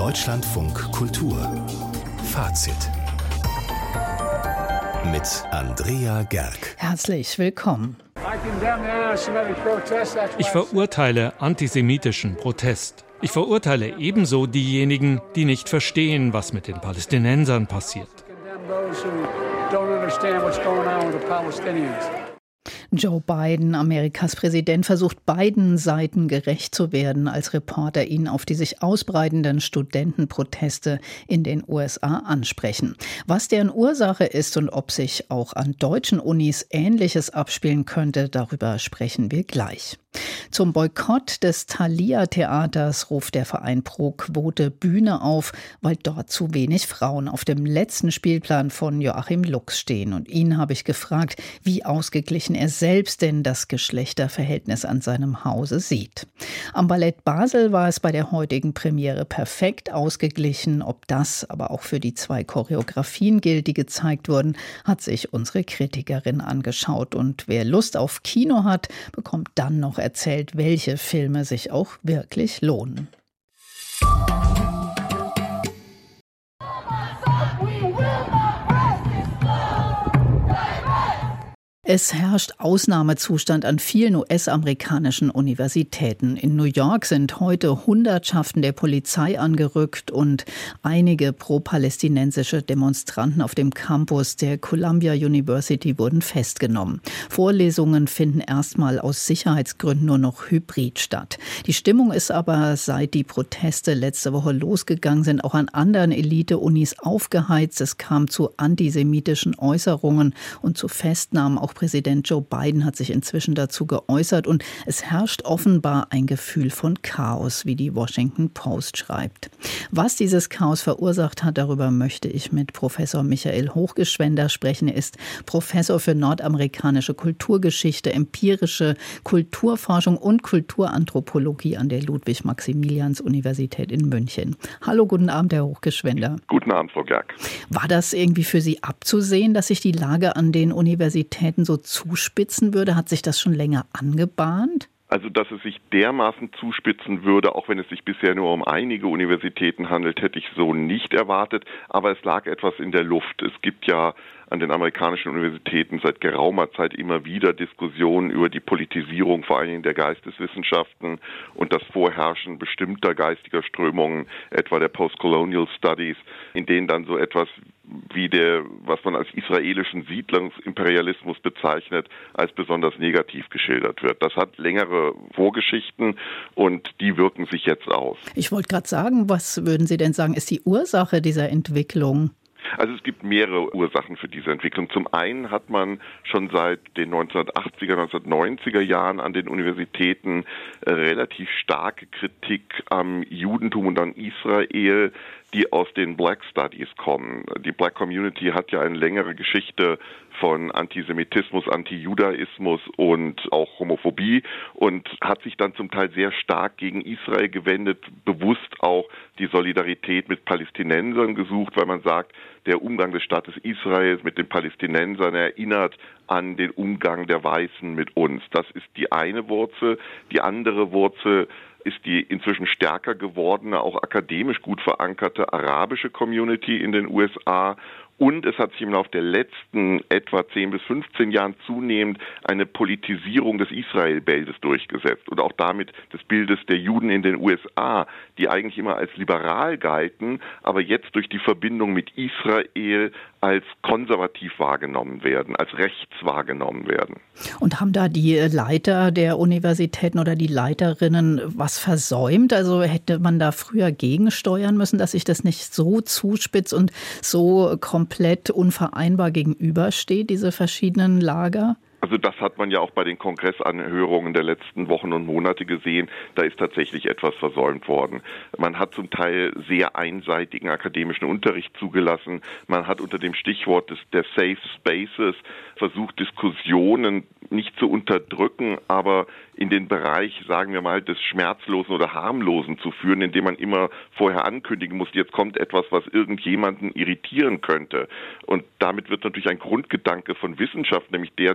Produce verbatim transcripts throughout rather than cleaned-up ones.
Deutschlandfunk Kultur Fazit mit Andrea Gerg. Herzlich willkommen. Ich verurteile antisemitischen Protest. Ich verurteile ebenso diejenigen, die nicht verstehen, was mit den Palästinensern passiert. Joe Biden, Amerikas Präsident, versucht beiden Seiten gerecht zu werden, als Reporter ihn auf die sich ausbreitenden Studentenproteste in den U S A ansprechen. Was deren Ursache ist und ob sich auch an deutschen Unis Ähnliches abspielen könnte, darüber sprechen wir gleich. Zum Boykott des Thalia-Theaters ruft der Verein Pro Quote Bühne auf, weil dort zu wenig Frauen auf dem letzten Spielplan von Joachim Lux stehen. Und ihn habe ich gefragt, wie ausgeglichen er selbst denn das Geschlechterverhältnis an seinem Hause sieht. Am Ballett Basel war es bei der heutigen Premiere perfekt ausgeglichen. Ob das aber auch für die zwei Choreografien gilt, die gezeigt wurden, hat sich unsere Kritikerin angeschaut. Und wer Lust auf Kino hat, bekommt dann noch erzählt, welche Filme sich auch wirklich lohnen. Es herrscht Ausnahmezustand an vielen U S-amerikanischen Universitäten. In New York sind heute Hundertschaften der Polizei angerückt und einige pro-palästinensische Demonstranten auf dem Campus der Columbia University wurden festgenommen. Vorlesungen finden erstmal aus Sicherheitsgründen nur noch hybrid statt. Die Stimmung ist aber, seit die Proteste letzte Woche losgegangen sind, auch an anderen Elite-Unis aufgeheizt. Es kam zu antisemitischen Äußerungen und zu Festnahmen. Auch Präsident Joe Biden hat sich inzwischen dazu geäußert und es herrscht offenbar ein Gefühl von Chaos, wie die Washington Post schreibt. Was dieses Chaos verursacht hat, darüber möchte ich mit Professor Michael Hochgeschwender sprechen. Er ist Professor für nordamerikanische Kulturgeschichte, empirische Kulturforschung und Kulturanthropologie an der Ludwig-Maximilians-Universität in München. Hallo, guten Abend, Herr Hochgeschwender. Guten Abend, Frau Gerg. War das irgendwie für Sie abzusehen, dass sich die Lage an den Universitäten so zuspitzen würde? Hat sich das schon länger angebahnt? Also, dass es sich dermaßen zuspitzen würde, auch wenn es sich bisher nur um einige Universitäten handelt, hätte ich so nicht erwartet. Aber es lag etwas in der Luft. Es gibt ja an den amerikanischen Universitäten seit geraumer Zeit immer wieder Diskussionen über die Politisierung, vor allen Dingen der Geisteswissenschaften und das Vorherrschen bestimmter geistiger Strömungen, etwa der Postcolonial Studies, in denen dann so etwas wie der, was man als israelischen Siedlungsimperialismus bezeichnet, als besonders negativ geschildert wird. Das hat längere Vorgeschichten und die wirken sich jetzt aus. Ich wollte gerade sagen, was würden Sie denn sagen, ist die Ursache dieser Entwicklung? Also es gibt mehrere Ursachen für diese Entwicklung. Zum einen hat man schon seit den neunzehnhundertachtziger, neunzehnhundertneunziger Jahren an den Universitäten äh, relativ starke Kritik am Judentum und an Israel, die aus den Black Studies kommen. Die Black Community hat ja eine längere Geschichte von Antisemitismus, Antijudaismus und auch Homophobie und hat sich dann zum Teil sehr stark gegen Israel gewendet, bewusst auch die Solidarität mit Palästinensern gesucht, weil man sagt, der Umgang des Staates Israels mit den Palästinensern erinnert an den Umgang der Weißen mit uns. Das ist die eine Wurzel. Die andere Wurzel ist die inzwischen stärker gewordene, auch akademisch gut verankerte arabische Community in den U S A. Und es hat sich im Laufe der letzten etwa zehn bis fünfzehn Jahren zunehmend eine Politisierung des Israel-Bildes durchgesetzt und auch damit des Bildes der Juden in den U S A, die eigentlich immer als liberal galten, aber jetzt durch die Verbindung mit Israel als konservativ wahrgenommen werden, als rechts wahrgenommen werden. Und haben da die Leiter der Universitäten oder die Leiterinnen was versäumt? Also hätte man da früher gegensteuern müssen, dass sich das nicht so zuspitzt und so komplett unvereinbar gegenübersteht, diese verschiedenen Lager? Also das hat man ja auch bei den Kongressanhörungen der letzten Wochen und Monate gesehen. Da ist tatsächlich etwas versäumt worden. Man hat zum Teil sehr einseitigen akademischen Unterricht zugelassen. Man hat unter dem Stichwort des, der Safe Spaces versucht, Diskussionen nicht zu unterdrücken, aber in den Bereich, sagen wir mal, des Schmerzlosen oder Harmlosen zu führen, indem man immer vorher ankündigen muss, jetzt kommt etwas, was irgendjemanden irritieren könnte. Und damit wird natürlich ein Grundgedanke von Wissenschaft, nämlich der der harten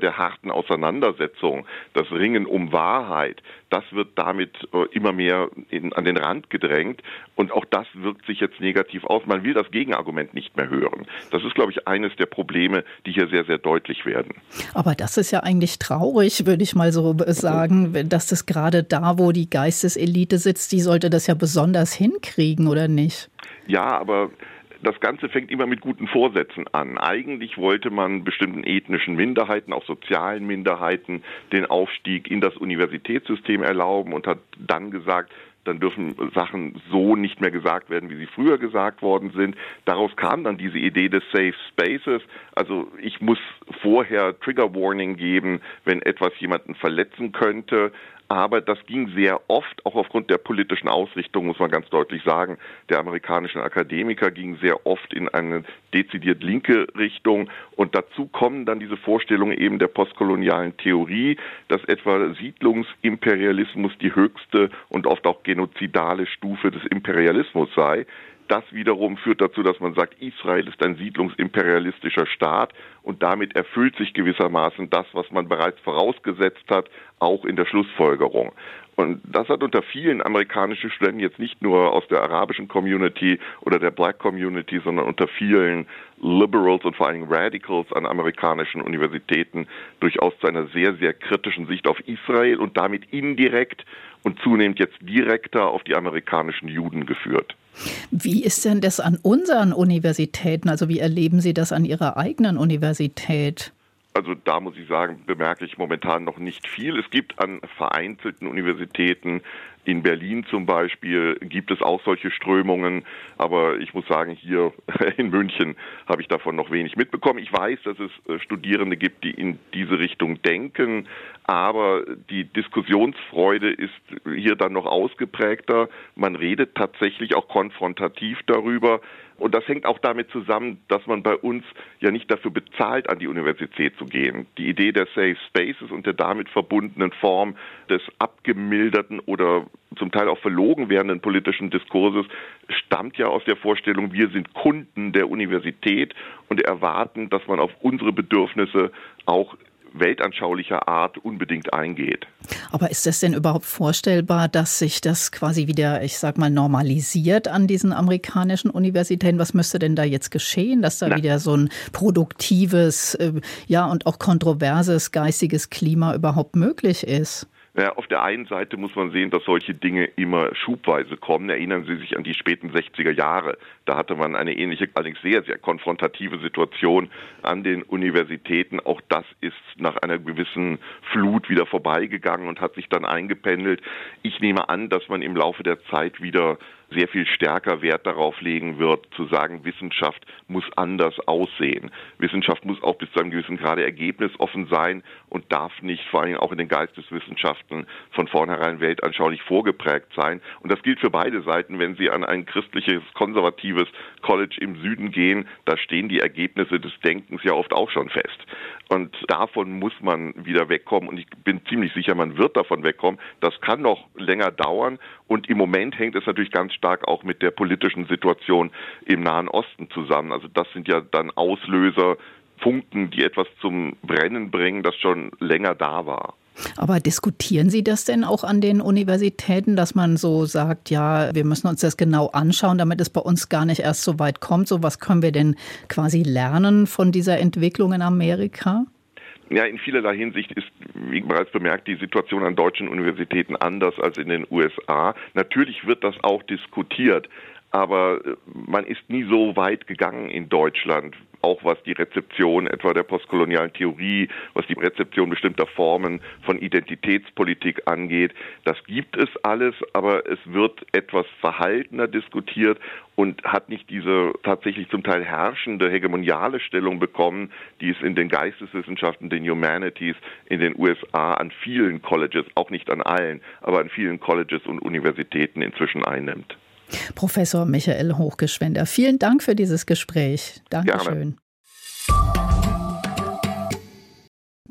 harten Auseinandersetzung, das Ringen um Wahrheit, das wird damit äh, immer mehr in, an den Rand gedrängt und auch das wirkt sich jetzt negativ aus. Man will das Gegenargument nicht mehr hören. Das ist, glaube ich, eines der Probleme, die hier sehr, sehr deutlich werden. Aber das ist ja eigentlich traurig, würde ich mal so sagen, dass das gerade da, wo die Geisteselite sitzt, die sollte das ja besonders hinkriegen, oder nicht? Ja, aber das Ganze fängt immer mit guten Vorsätzen an. Eigentlich wollte man bestimmten ethnischen Minderheiten, auch sozialen Minderheiten, den Aufstieg in das Universitätssystem erlauben und hat dann gesagt, dann dürfen Sachen so nicht mehr gesagt werden, wie sie früher gesagt worden sind. Daraus kam dann diese Idee des Safe Spaces. Also ich muss vorher Trigger Warning geben, wenn etwas jemanden verletzen könnte. Aber das ging sehr oft, auch aufgrund der politischen Ausrichtung, muss man ganz deutlich sagen, der amerikanischen Akademiker ging sehr oft in eine dezidiert linke Richtung. Und dazu kommen dann diese Vorstellungen eben der postkolonialen Theorie, dass etwa Siedlungsimperialismus die höchste und oft auch genozidale Stufe des Imperialismus sei. Das wiederum führt dazu, dass man sagt, Israel ist ein siedlungsimperialistischer Staat und damit erfüllt sich gewissermaßen das, was man bereits vorausgesetzt hat, auch in der Schlussfolgerung. Und das hat unter vielen amerikanischen Studenten jetzt nicht nur aus der arabischen Community oder der Black Community, sondern unter vielen Liberals und vor allen Dingen Radicals an amerikanischen Universitäten durchaus zu einer sehr, sehr kritischen Sicht auf Israel und damit indirekt und zunehmend jetzt direkter auf die amerikanischen Juden geführt. Wie ist denn das an unseren Universitäten? Also wie erleben Sie das an Ihrer eigenen Universität? Also da muss ich sagen, bemerke ich momentan noch nicht viel. Es gibt an vereinzelten Universitäten, in Berlin zum Beispiel, gibt es auch solche Strömungen. Aber ich muss sagen, hier in München habe ich davon noch wenig mitbekommen. Ich weiß, dass es Studierende gibt, die in diese Richtung denken. Aber die Diskussionsfreude ist hier dann noch ausgeprägter. Man redet tatsächlich auch konfrontativ darüber. Und das hängt auch damit zusammen, dass man bei uns ja nicht dafür bezahlt, an die Universität zu gehen. Die Idee der Safe Spaces und der damit verbundenen Form des abgemilderten oder zum Teil auch verlogen werdenden politischen Diskurses stammt ja aus der Vorstellung, wir sind Kunden der Universität und erwarten, dass man auf unsere Bedürfnisse auch weltanschaulicher Art unbedingt eingeht. Aber ist es denn überhaupt vorstellbar, dass sich das quasi wieder, ich sag mal, normalisiert an diesen amerikanischen Universitäten? Was müsste denn da jetzt geschehen, dass da Na. wieder so ein produktives, äh, ja und auch kontroverses geistiges Klima überhaupt möglich ist? Ja, auf der einen Seite muss man sehen, dass solche Dinge immer schubweise kommen. Erinnern Sie sich an die späten sechziger Jahre. Da hatte man eine ähnliche, allerdings sehr, sehr konfrontative Situation an den Universitäten. Auch das ist nach einer gewissen Flut wieder vorbeigegangen und hat sich dann eingependelt. Ich nehme an, dass man im Laufe der Zeit wieder sehr viel stärker Wert darauf legen wird, zu sagen, Wissenschaft muss anders aussehen. Wissenschaft muss auch bis zu einem gewissen Grade ergebnisoffen sein und darf nicht, vor allem auch in den Geisteswissenschaften, von vornherein weltanschaulich vorgeprägt sein. Und das gilt für beide Seiten. Wenn Sie an ein christliches, konservatives College im Süden gehen, da stehen die Ergebnisse des Denkens ja oft auch schon fest. Und davon muss man wieder wegkommen. Und ich bin ziemlich sicher, man wird davon wegkommen. Das kann noch länger dauern. Und im Moment hängt es natürlich ganz stark auch mit der politischen Situation im Nahen Osten zusammen. Also das sind ja dann Auslöser, Funken, die etwas zum Brennen bringen, das schon länger da war. Aber diskutieren Sie das denn auch an den Universitäten, dass man so sagt, ja, wir müssen uns das genau anschauen, damit es bei uns gar nicht erst so weit kommt? So, was können wir denn quasi lernen von dieser Entwicklung in Amerika? Ja, in vielerlei Hinsicht ist, wie bereits bemerkt, die Situation an deutschen Universitäten anders als in den U S A. Natürlich wird das auch diskutiert, aber man ist nie so weit gegangen in Deutschland, auch was die Rezeption etwa der postkolonialen Theorie, was die Rezeption bestimmter Formen von Identitätspolitik angeht. Das gibt es alles, aber es wird etwas verhaltener diskutiert und hat nicht diese tatsächlich zum Teil herrschende hegemoniale Stellung bekommen, die es in den Geisteswissenschaften, den Humanities in den U S A an vielen Colleges, auch nicht an allen, aber an vielen Colleges und Universitäten inzwischen einnimmt. Professor Michael Hochgeschwender, vielen Dank für dieses Gespräch. Dankeschön. Gerne.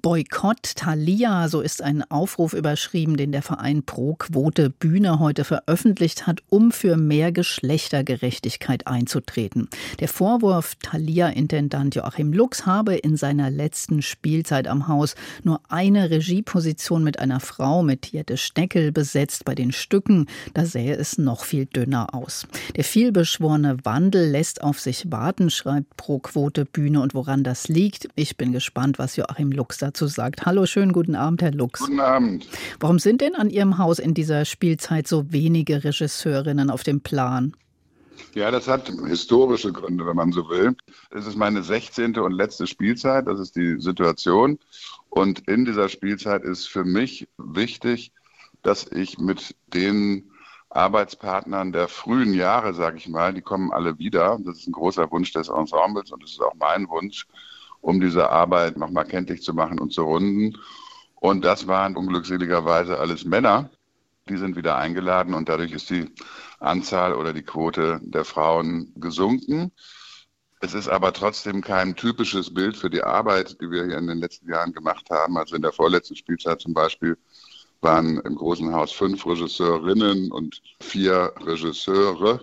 Boykott Thalia, so ist ein Aufruf überschrieben, den der Verein Pro Quote Bühne heute veröffentlicht hat, um für mehr Geschlechtergerechtigkeit einzutreten. Der Vorwurf, Thalia-Intendant Joachim Lux habe in seiner letzten Spielzeit am Haus nur eine Regieposition mit einer Frau, mit Jette Steckel, besetzt. Bei den Stücken, da sähe es noch viel dünner aus. Der vielbeschworene Wandel lässt auf sich warten, schreibt Pro Quote Bühne. Und woran das liegt, ich bin gespannt, was Joachim Lux dazu sagt. Hallo, schönen guten Abend, Herr Lux. Guten Abend. Warum sind denn an Ihrem Haus in dieser Spielzeit so wenige Regisseurinnen auf dem Plan? Ja, das hat historische Gründe, wenn man so will. Es ist meine sechzehnte und letzte Spielzeit, das ist die Situation. Und in dieser Spielzeit ist für mich wichtig, dass ich mit den Arbeitspartnern der frühen Jahre, sage ich mal, die kommen alle wieder. Das ist ein großer Wunsch des Ensembles und das ist auch mein Wunsch, um diese Arbeit nochmal kenntlich zu machen und zu runden. Und das waren unglückseligerweise alles Männer. Die sind wieder eingeladen und dadurch ist die Anzahl oder die Quote der Frauen gesunken. Es ist aber trotzdem kein typisches Bild für die Arbeit, die wir hier in den letzten Jahren gemacht haben. Also in der vorletzten Spielzeit zum Beispiel waren im Großen Haus fünf Regisseurinnen und vier Regisseure.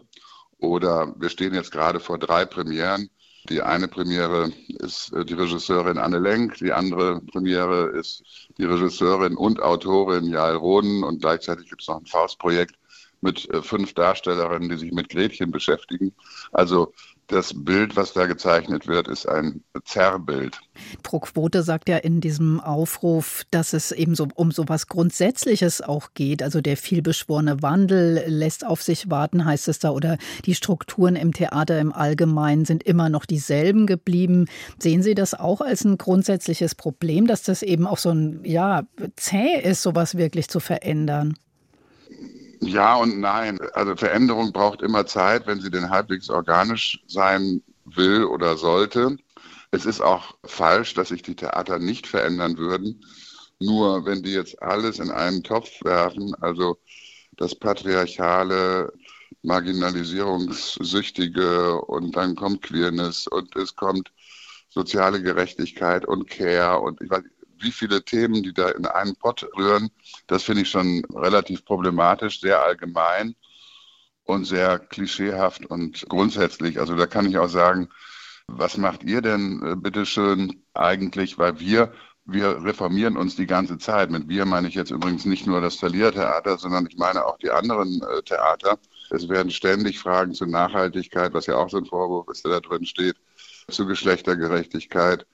Oder wir stehen jetzt gerade vor drei Premieren. Die eine Premiere ist die Regisseurin Anne Lenk, die andere Premiere ist die Regisseurin und Autorin Jael Roden und gleichzeitig gibt es noch ein Faustprojekt mit fünf Darstellerinnen, die sich mit Gretchen beschäftigen. Also das Bild, was da gezeichnet wird, ist ein Zerrbild. Pro Quote sagt ja in diesem Aufruf, dass es eben so um so was Grundsätzliches auch geht. Also der vielbeschworene Wandel lässt auf sich warten, heißt es da. Oder die Strukturen im Theater im Allgemeinen sind immer noch dieselben geblieben. Sehen Sie das auch als ein grundsätzliches Problem, dass das eben auch so ein, ja, zäh ist, sowas wirklich zu verändern? Ja und nein. Also Veränderung braucht immer Zeit, wenn sie denn halbwegs organisch sein will oder sollte. Es ist auch falsch, dass sich die Theater nicht verändern würden. Nur wenn die jetzt alles in einen Topf werfen, also das patriarchale, marginalisierungssüchtige und dann kommt Queerness und es kommt soziale Gerechtigkeit und Care und ich weiß wie viele Themen, die da in einen Pott rühren, das finde ich schon relativ problematisch, sehr allgemein und sehr klischeehaft und grundsätzlich. Also da kann ich auch sagen, was macht ihr denn bitteschön eigentlich, weil wir, wir reformieren uns die ganze Zeit. Mit wir meine ich jetzt übrigens nicht nur das Thalia-Theater, sondern ich meine auch die anderen äh, Theater. Es werden ständig Fragen zur Nachhaltigkeit, was ja auch so ein Vorwurf ist, der da drin steht, zu Geschlechtergerechtigkeit,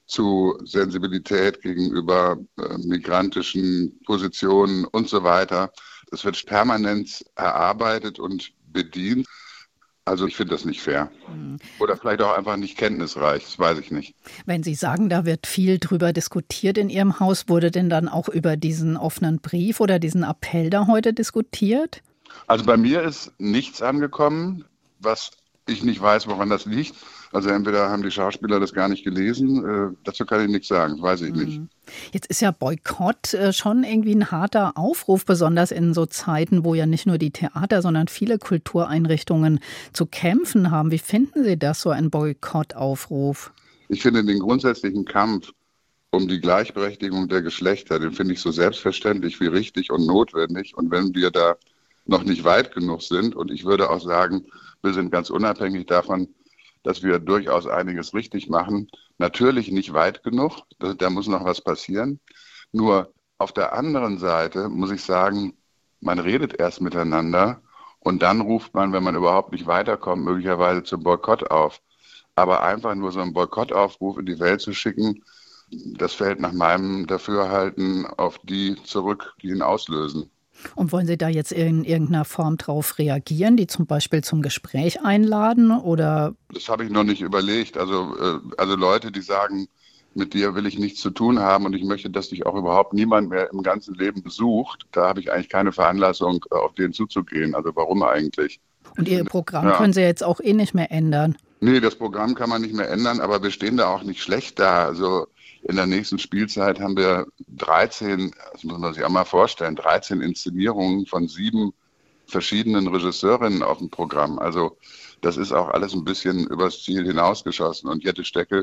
zu Sensibilität gegenüber äh, migrantischen Positionen und so weiter. Das wird permanent erarbeitet und bedient. Also ich finde das nicht fair. Mhm. Oder vielleicht auch einfach nicht kenntnisreich, das weiß ich nicht. Wenn Sie sagen, da wird viel drüber diskutiert in Ihrem Haus, wurde denn dann auch über diesen offenen Brief oder diesen Appell da heute diskutiert? Also bei mir ist nichts angekommen, was ich nicht weiß, woran das liegt. Also entweder haben die Schauspieler das gar nicht gelesen, äh, dazu kann ich nichts sagen, das weiß ich nicht. Jetzt ist ja Boykott äh, schon irgendwie ein harter Aufruf, besonders in so Zeiten, wo ja nicht nur die Theater, sondern viele Kultureinrichtungen zu kämpfen haben. Wie finden Sie das, so ein Boykottaufruf? Ich finde den grundsätzlichen Kampf um die Gleichberechtigung der Geschlechter, den finde ich so selbstverständlich wie richtig und notwendig. Und wenn wir da noch nicht weit genug sind, und ich würde auch sagen, wir sind ganz unabhängig davon, dass wir durchaus einiges richtig machen. Natürlich nicht weit genug, da, da muss noch was passieren. Nur auf der anderen Seite muss ich sagen, man redet erst miteinander und dann ruft man, wenn man überhaupt nicht weiterkommt, möglicherweise zum Boykott auf. Aber einfach nur so einen Boykottaufruf in die Welt zu schicken, das fällt nach meinem Dafürhalten auf die zurück, die ihn auslösen. Und wollen Sie da jetzt in irgendeiner Form drauf reagieren, die zum Beispiel zum Gespräch einladen? Oder? Das habe ich noch nicht überlegt. Also, äh, also Leute, die sagen, mit dir will ich nichts zu tun haben und ich möchte, dass dich auch überhaupt niemand mehr im ganzen Leben besucht, da habe ich eigentlich keine Veranlassung, auf den zuzugehen. Also warum eigentlich? Und Ihr Programm ja. können Sie jetzt auch eh nicht mehr ändern? Nee, das Programm kann man nicht mehr ändern, aber wir stehen da auch nicht schlecht da. Also in der nächsten Spielzeit haben wir dreizehn, das muss man sich auch mal vorstellen, dreizehn Inszenierungen von sieben verschiedenen Regisseurinnen auf dem Programm. Also das ist auch alles ein bisschen übers Ziel hinausgeschossen. Und Jette Steckel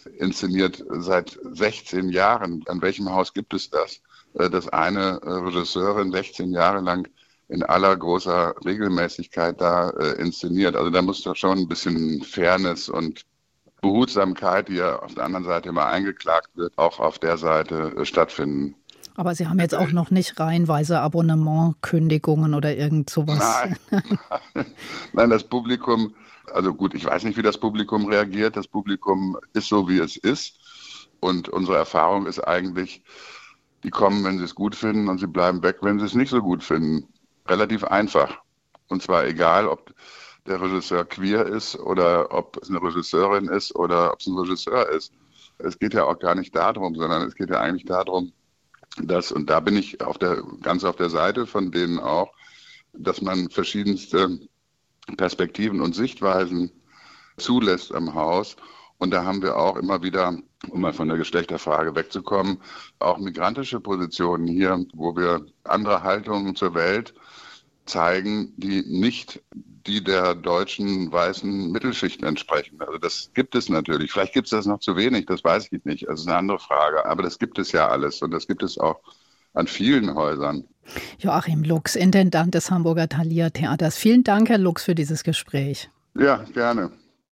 inszeniert seit sechzehn Jahren. An welchem Haus gibt es das? Dass eine Regisseurin sechzehn Jahre lang in aller großer Regelmäßigkeit da äh, inszeniert. Also da muss doch schon ein bisschen Fairness und Behutsamkeit, die ja auf der anderen Seite immer eingeklagt wird, auch auf der Seite äh, stattfinden. Aber Sie haben jetzt auch noch nicht reihenweise Abonnementkündigungen oder irgend sowas. Nein. Nein, das Publikum, also gut, ich weiß nicht, wie das Publikum reagiert. Das Publikum ist so, wie es ist. Und unsere Erfahrung ist eigentlich, die kommen, wenn sie es gut finden, und sie bleiben weg, wenn sie es nicht so gut finden. Relativ einfach. Und zwar egal, ob der Regisseur queer ist oder ob es eine Regisseurin ist oder ob es ein Regisseur ist. Es geht ja auch gar nicht darum, sondern es geht ja eigentlich darum, dass, und da bin ich auf der, ganz auf der Seite von denen auch, dass man verschiedenste Perspektiven und Sichtweisen zulässt am Haus. Und da haben wir auch immer wieder, um mal von der Geschlechterfrage wegzukommen, auch migrantische Positionen hier, wo wir andere Haltungen zur Welt zeigen, die nicht die der deutschen weißen Mittelschicht entsprechen. Also das gibt es natürlich. Vielleicht gibt es das noch zu wenig, das weiß ich nicht. Das ist eine andere Frage. Aber das gibt es ja alles und das gibt es auch an vielen Häusern. Joachim Lux, Intendant des Hamburger Thalia Theaters. Vielen Dank, Herr Lux, für dieses Gespräch. Ja, gerne.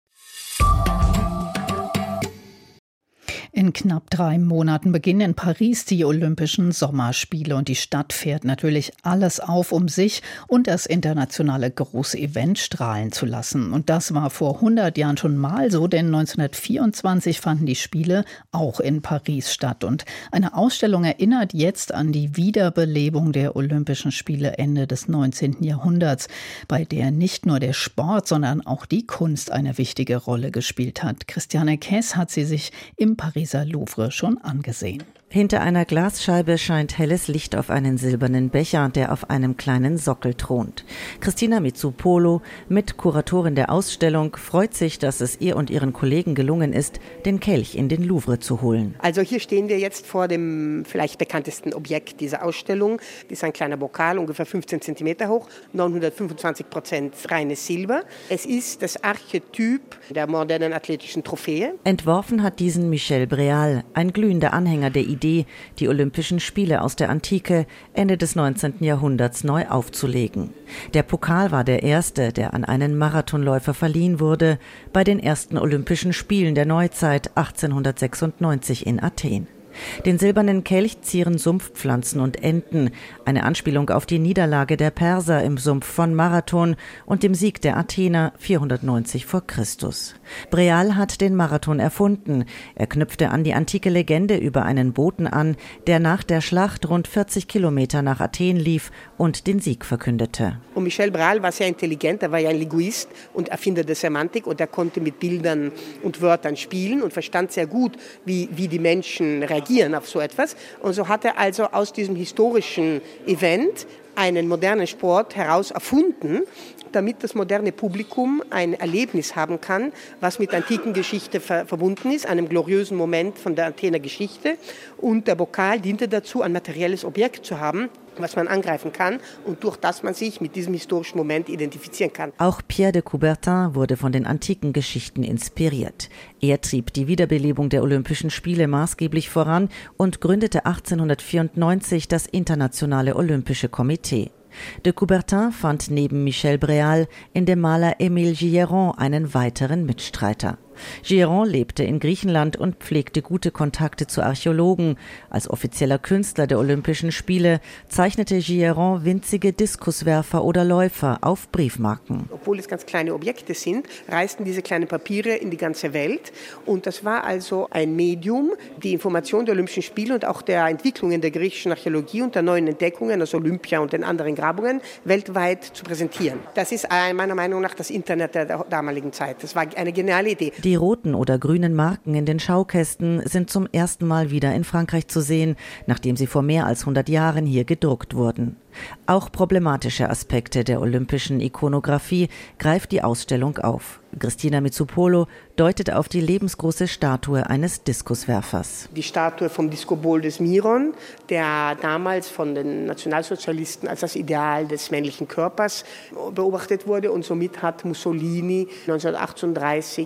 In knapp drei Monaten beginnen in Paris die Olympischen Sommerspiele und die Stadt fährt natürlich alles auf, um sich und das internationale große Event strahlen zu lassen. Und das war vor hundert Jahren schon mal so, denn neunzehnhundertvierundzwanzig fanden die Spiele auch in Paris statt. Und eine Ausstellung erinnert jetzt an die Wiederbelebung der Olympischen Spiele Ende des neunzehnten Jahrhunderts, bei der nicht nur der Sport, sondern auch die Kunst eine wichtige Rolle gespielt hat. Christiane Kess hat sie sich im Pariser Louvre schon angesehen. Hinter einer Glasscheibe scheint helles Licht auf einen silbernen Becher, der auf einem kleinen Sockel thront. Christina Mitsupolo, Mitkuratorin der Ausstellung, freut sich, dass es ihr und ihren Kollegen gelungen ist, den Kelch in den Louvre zu holen. Also hier stehen wir jetzt vor dem vielleicht bekanntesten Objekt dieser Ausstellung. Das ist ein kleiner Pokal, ungefähr fünfzehn Zentimeter hoch, neunhundertfünfundzwanzig Prozent reines Silber. Es ist das Archetyp der modernen athletischen Trophäe. Entworfen hat diesen Michel Breal, ein glühender Anhänger der Idee, die Olympischen Spiele aus der Antike Ende des neunzehnten Jahrhunderts neu aufzulegen. Der Pokal war der erste, der an einen Marathonläufer verliehen wurde, bei den ersten Olympischen Spielen der Neuzeit achtzehnhundertsechsundneunzig in Athen. Den silbernen Kelch zieren Sumpfpflanzen und Enten, eine Anspielung auf die Niederlage der Perser im Sumpf von Marathon und dem Sieg der Athener vierhundertneunzig vor Christus. Breal hat den Marathon erfunden. Er knüpfte an die antike Legende über einen Boten an, der nach der Schlacht rund vierzig Kilometer nach Athen lief und den Sieg verkündete. Und Michel Breal war sehr intelligent, er war ja ein Linguist und Erfinder der Semantik und er konnte mit Bildern und Wörtern spielen und verstand sehr gut, wie, wie die Menschen reagieren auf so etwas. Und so hat er also aus diesem historischen Event einen modernen Sport heraus erfunden, damit das moderne Publikum ein Erlebnis haben kann, was mit der antiken Geschichte ver- verbunden ist, einem gloriösen Moment von der Athener Geschichte. Und der Pokal diente dazu, ein materielles Objekt zu haben, was man angreifen kann und durch das man sich mit diesem historischen Moment identifizieren kann. Auch Pierre de Coubertin wurde von den antiken Geschichten inspiriert. Er trieb die Wiederbelebung der Olympischen Spiele maßgeblich voran und gründete achtzehnhundertvierundneunzig das Internationale Olympische Komitee. De Coubertin fand neben Michel Breal in dem Maler Émile Gilleron einen weiteren Mitstreiter. Gilleron lebte in Griechenland und pflegte gute Kontakte zu Archäologen. Als offizieller Künstler der Olympischen Spiele zeichnete Gilleron winzige Diskuswerfer oder Läufer auf Briefmarken. Obwohl es ganz kleine Objekte sind, reisten diese kleinen Papiere in die ganze Welt. Und das war also ein Medium, die Information der Olympischen Spiele und auch der Entwicklungen der griechischen Archäologie und der neuen Entdeckungen aus Olympia und den anderen Grabungen weltweit zu präsentieren. Das ist meiner Meinung nach das Internet der damaligen Zeit. Das war eine geniale Idee. Die roten oder grünen Marken in den Schaukästen sind zum ersten Mal wieder in Frankreich zu sehen, nachdem sie vor mehr als hundert Jahren hier gedruckt wurden. Auch problematische Aspekte der olympischen Ikonographie greift die Ausstellung auf. Christina Mitsupolo deutet auf die lebensgroße Statue eines Diskuswerfers. Die Statue vom Discobol des Miron, der damals von den Nationalsozialisten als das Ideal des männlichen Körpers beobachtet wurde und somit hat Mussolini neunzehnhundertachtunddreißig diese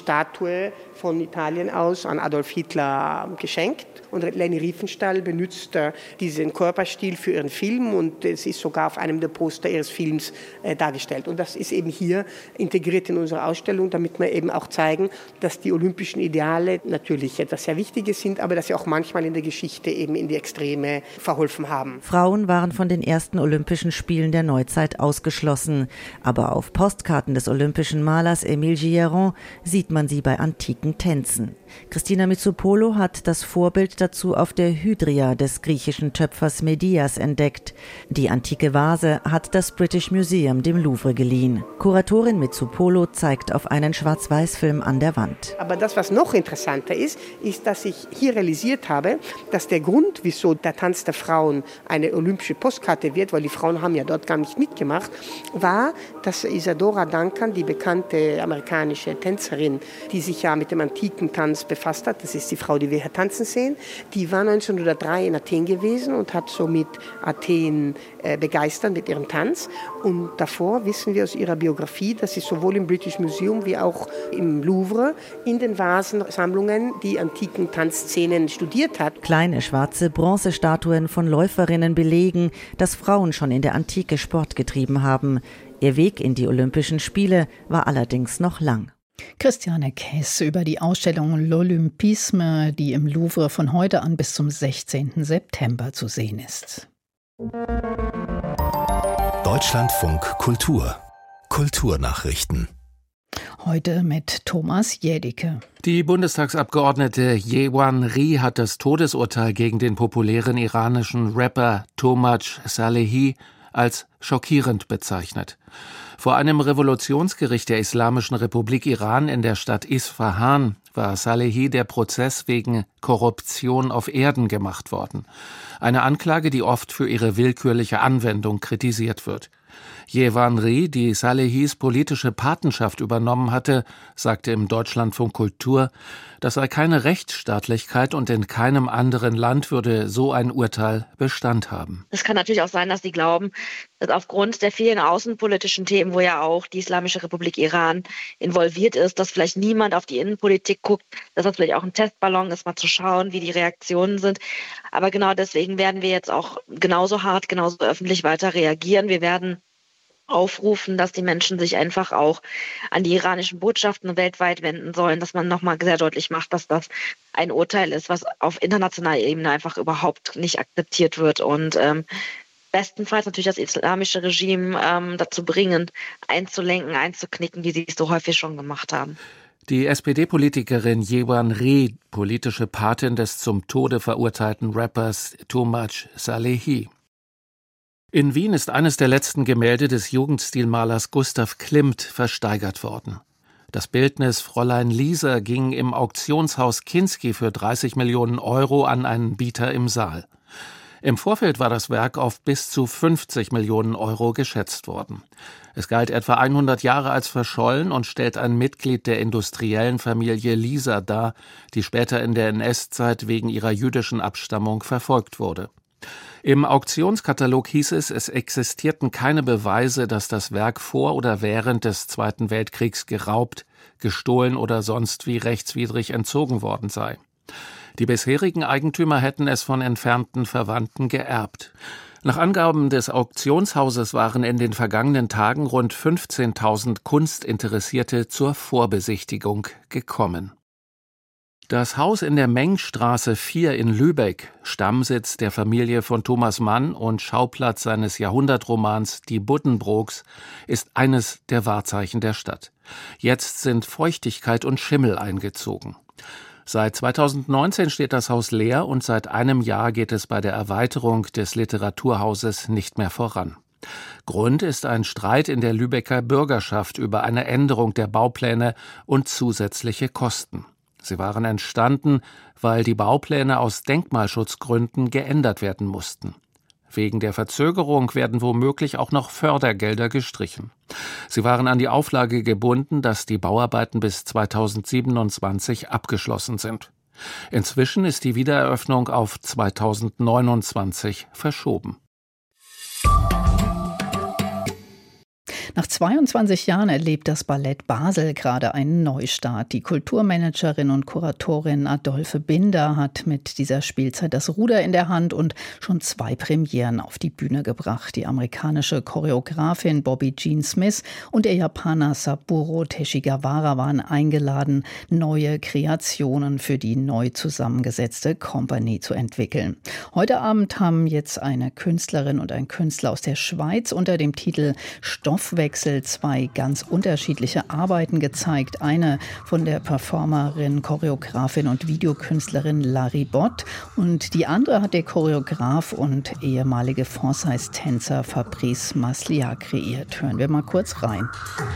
Statue von Italien aus an Adolf Hitler geschenkt. Und Leni Riefenstahl benutzt äh, diesen Körperstil für ihren Film und es ist sogar auf einem der Poster ihres Films äh, dargestellt. Und das ist eben hier integriert in unserer Ausstellung, damit wir eben auch zeigen, dass die olympischen Ideale natürlich etwas sehr Wichtiges sind, aber dass sie auch manchmal in der Geschichte eben in die Extreme verholfen haben. Frauen waren von den ersten Olympischen Spielen der Neuzeit ausgeschlossen. Aber auf Postkarten des olympischen Malers Émile Gilleron sieht man sie bei antiken Tänzen. Christina Mitsopoulou hat das Vorbild dazu auf der Hydria des griechischen Töpfers Medias entdeckt. Die antike Vase hat das British Museum dem Louvre geliehen. Kuratorin Mitsopoulou zeigt auf einen Schwarz-Weiß-Film an der Wand. Aber das, was noch interessanter ist, ist, dass ich hier realisiert habe, dass der Grund, wieso der Tanz der Frauen eine olympische Postkarte wird, weil die Frauen haben ja dort gar nicht mitgemacht, war, dass Isadora Duncan, die bekannte amerikanische Tänzerin, die sich ja mit dem antiken Tanz befasst hat, das ist die Frau, die wir hier tanzen sehen, die war neunzehnhundertdrei in Athen gewesen und hat somit Athen äh, begeistert mit ihrem Tanz. Und davor wissen wir aus ihrer Biografie, dass sie sowohl im British Museum wie auch im Louvre in den Vasensammlungen die antiken Tanzszenen studiert hat. Kleine schwarze Bronzestatuen von Läuferinnen belegen, dass Frauen schon in der Antike Sport getrieben haben. Ihr Weg in die Olympischen Spiele war allerdings noch lang. Christiane Kess über die Ausstellung L'Olympisme, die im Louvre von heute an bis zum sechzehnten September zu sehen ist. Deutschlandfunk Kultur. Kulturnachrichten. Heute mit Thomas Jädicke. Die Bundestagsabgeordnete Jewan Ri hat das Todesurteil gegen den populären iranischen Rapper Tomac Salehi als schockierend bezeichnet. Vor einem Revolutionsgericht der Islamischen Republik Iran in der Stadt Isfahan war Salehi der Prozess wegen Korruption auf Erden gemacht worden. Eine Anklage, die oft für ihre willkürliche Anwendung kritisiert wird. Jewan Ri, die Salehis politische Patenschaft übernommen hatte, sagte im Deutschlandfunk Kultur, das sei keine Rechtsstaatlichkeit und in keinem anderen Land würde so ein Urteil Bestand haben. Es kann natürlich auch sein, dass sie glauben, dass aufgrund der vielen außenpolitischen Themen, wo ja auch die Islamische Republik Iran involviert ist, dass vielleicht niemand auf die Innenpolitik guckt, dass das vielleicht auch ein Testballon ist, mal zu schauen, wie die Reaktionen sind. Aber genau deswegen werden wir jetzt auch genauso hart, genauso öffentlich weiter reagieren. Wir werden aufrufen, dass die Menschen sich einfach auch an die iranischen Botschaften weltweit wenden sollen, dass man nochmal sehr deutlich macht, dass das ein Urteil ist, was auf internationaler Ebene einfach überhaupt nicht akzeptiert wird und ähm, bestenfalls natürlich das islamische Regime ähm, dazu bringen, einzulenken, einzuknicken, wie sie es so häufig schon gemacht haben. Die S P D-Politikerin Jewan Ri, politische Patin des zum Tode verurteilten Rappers Tomac Salehi. In Wien ist eines der letzten Gemälde des Jugendstilmalers Gustav Klimt versteigert worden. Das Bildnis Fräulein Lisa ging im Auktionshaus Kinski für dreißig Millionen Euro an einen Bieter im Saal. Im Vorfeld war das Werk auf bis zu fünfzig Millionen Euro geschätzt worden. Es galt etwa hundert Jahre als verschollen und stellt ein Mitglied der industriellen Familie Lisa dar, die später in der N S-Zeit wegen ihrer jüdischen Abstammung verfolgt wurde. Im Auktionskatalog hieß es, es existierten keine Beweise, dass das Werk vor oder während des Zweiten Weltkriegs geraubt, gestohlen oder sonst wie rechtswidrig entzogen worden sei. Die bisherigen Eigentümer hätten es von entfernten Verwandten geerbt. Nach Angaben des Auktionshauses waren in den vergangenen Tagen rund fünfzehntausend Kunstinteressierte zur Vorbesichtigung gekommen. Das Haus in der Mengstraße vier in Lübeck, Stammsitz der Familie von Thomas Mann und Schauplatz seines Jahrhundertromans Die Buddenbrooks, ist eines der Wahrzeichen der Stadt. Jetzt sind Feuchtigkeit und Schimmel eingezogen. Seit zweitausendneunzehn steht das Haus leer und seit einem Jahr geht es bei der Erweiterung des Literaturhauses nicht mehr voran. Grund ist ein Streit in der Lübecker Bürgerschaft über eine Änderung der Baupläne und zusätzliche Kosten. Sie waren entstanden, weil die Baupläne aus Denkmalschutzgründen geändert werden mussten. Wegen der Verzögerung werden womöglich auch noch Fördergelder gestrichen. Sie waren an die Auflage gebunden, dass die Bauarbeiten bis zweitausendsiebenundzwanzig abgeschlossen sind. Inzwischen ist die Wiedereröffnung auf zweitausendneunundzwanzig verschoben. Nach zweiundzwanzig Jahren erlebt das Ballett Basel gerade einen Neustart. Die Kulturmanagerin und Kuratorin Adolphe Binder hat mit dieser Spielzeit das Ruder in der Hand und schon zwei Premieren auf die Bühne gebracht. Die amerikanische Choreografin Bobby Jean Smith und der Japaner Saburo Teshigawara waren eingeladen, neue Kreationen für die neu zusammengesetzte Company zu entwickeln. Heute Abend haben jetzt eine Künstlerin und ein Künstler aus der Schweiz unter dem Titel Stoffwechsel zwei ganz unterschiedliche Arbeiten gezeigt. Eine von der Performerin, Choreografin und Videokünstlerin Larry Bott und die andere hat der Choreograf und ehemalige Forsyth-Tänzer Fabrice Masliat kreiert. Hören wir mal kurz rein.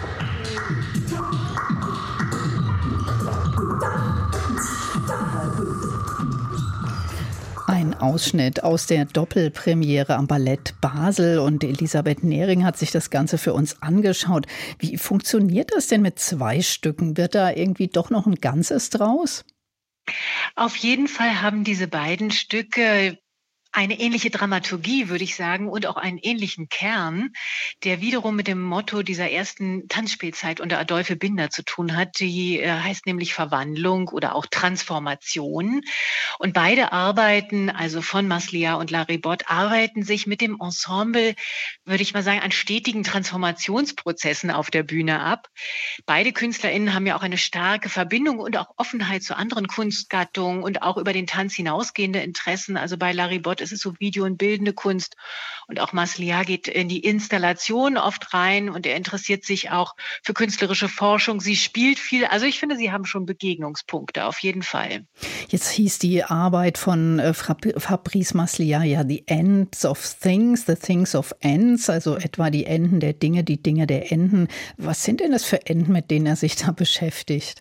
Ein Ausschnitt aus der Doppelpremiere am Ballett Basel und Elisabeth Nehring hat sich das Ganze für uns angeschaut. Wie funktioniert das denn mit zwei Stücken? Wird da irgendwie doch noch ein Ganzes draus? Auf jeden Fall haben diese beiden Stücke eine ähnliche Dramaturgie, würde ich sagen, und auch einen ähnlichen Kern, der wiederum mit dem Motto dieser ersten Tanzspielzeit unter Adolphe Binder zu tun hat. Die äh, heißt nämlich Verwandlung oder auch Transformation. Und beide arbeiten, also von Masliat und Larry Bott, arbeiten sich mit dem Ensemble, würde ich mal sagen, an stetigen Transformationsprozessen auf der Bühne ab. Beide KünstlerInnen haben ja auch eine starke Verbindung und auch Offenheit zu anderen Kunstgattungen und auch über den Tanz hinausgehende Interessen. Also bei Larry Bott ist es so Video- und bildende Kunst und auch Masliat geht in die Installation oft rein und er interessiert sich auch für künstlerische Forschung. Sie spielt viel. Also ich finde, sie haben schon Begegnungspunkte, auf jeden Fall. Jetzt hieß die Arbeit von Fabrice Masliat ja The Ends of Things, The Things of Ends, also etwa die Enden der Dinge, die Dinge der Enden. Was sind denn das für Enden, mit denen er sich da beschäftigt?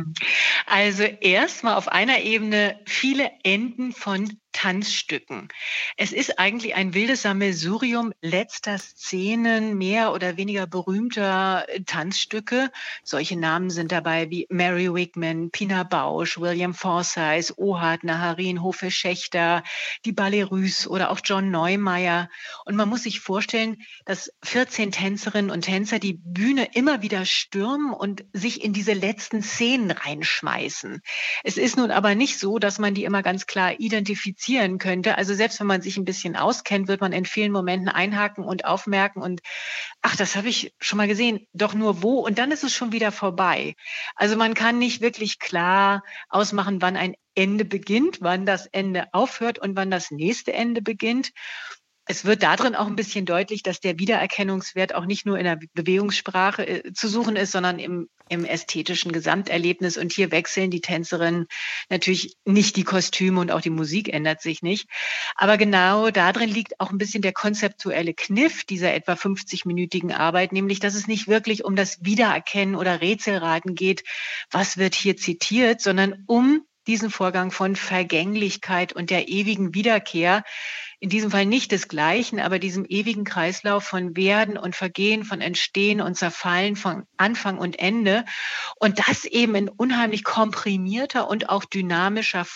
Also erstmal auf einer Ebene viele Enden von Tanzstücken. Es ist eigentlich ein wildes Sammelsurium letzter Szenen mehr oder weniger berühmter Tanzstücke. Solche Namen sind dabei wie Mary Wigman, Pina Bausch, William Forsyth, Ohad Naharin, Hofe Schächter, die Ballerus oder auch John Neumeier. Und man muss sich vorstellen, dass vierzehn Tänzerinnen und Tänzer die Bühne immer wieder stürmen und sich in diese letzten Szenen reinschmeißen. Es ist nun aber nicht so, dass man die immer ganz klar identifiziert könnte. Also selbst wenn man sich ein bisschen auskennt, wird man in vielen Momenten einhaken und aufmerken und ach, das habe ich schon mal gesehen, doch nur wo? Und dann ist es schon wieder vorbei. Also man kann nicht wirklich klar ausmachen, wann ein Ende beginnt, wann das Ende aufhört und wann das nächste Ende beginnt. Es wird darin auch ein bisschen deutlich, dass der Wiedererkennungswert auch nicht nur in der Bewegungssprache äh, zu suchen ist, sondern im, im ästhetischen Gesamterlebnis. Und hier wechseln die Tänzerinnen natürlich nicht, die Kostüme und auch die Musik ändert sich nicht. Aber genau darin liegt auch ein bisschen der konzeptuelle Kniff dieser etwa fünfzig-minütigen Arbeit, nämlich, dass es nicht wirklich um das Wiedererkennen oder Rätselraten geht, was wird hier zitiert, sondern um diesen Vorgang von Vergänglichkeit und der ewigen Wiederkehr, in diesem Fall nicht des Gleichen, aber diesem ewigen Kreislauf von Werden und Vergehen, von Entstehen und Zerfallen, von Anfang und Ende. Und das eben in unheimlich komprimierter und auch dynamischer